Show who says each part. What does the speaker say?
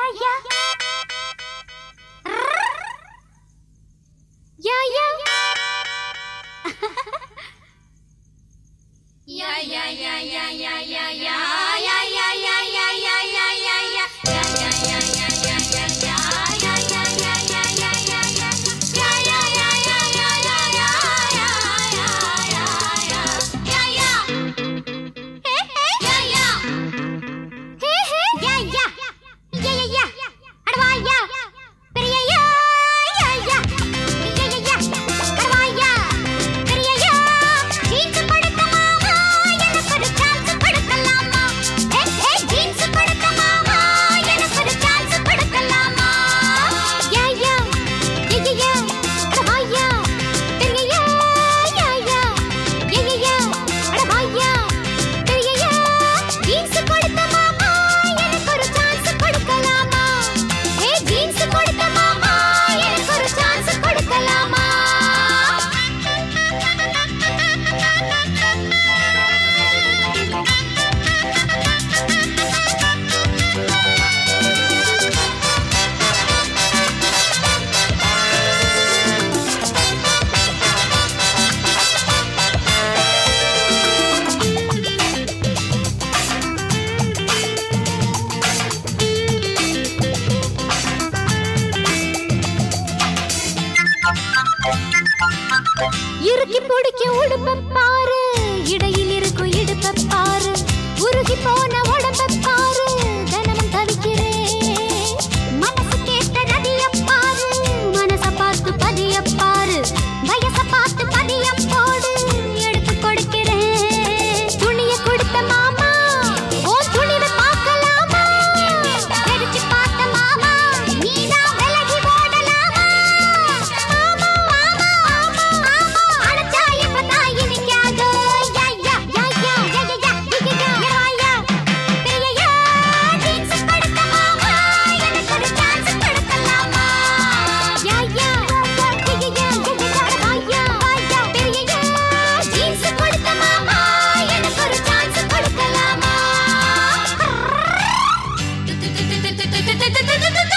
Speaker 1: இறுக்கி பிடிக்க உடுப்ப பாரு, இடையில் இருக்கும் இடுப்ப பாரு, உருகி போன உடம்ப பாரு, தினமும் தவிக்கிறேன். மனசு கேட்ட நதிய பாரு, மனச பார்த்து பதிய பாரு, வயச பார்த்து பதிய போடு, எடுத்து கொடுக்கிறேன். துணிய கொடுத்த மாமா, உன் துணிவை பார்க்கலாமா? தெரிச்சு பார்த்த மாமா, நீதான் விலகி ஓடலாமா? ஆமா ஆமா ஆமா ஆமா, அடைச்சா இப்பதான் இனிக்காது. யா யா யா யா யா யா யா யா பெரியயா, ஜீன்ஸ் கொடுத்த மாமா, எனக்கு ஒரு சான்ஸ் கொடுக்கலாமா? யா யா யா யா யா பெரியயா, ஜீன்ஸ் கொடுத்த மாமா, எனக்கு ஒரு சான்ஸ் கொடுக்கலாமா?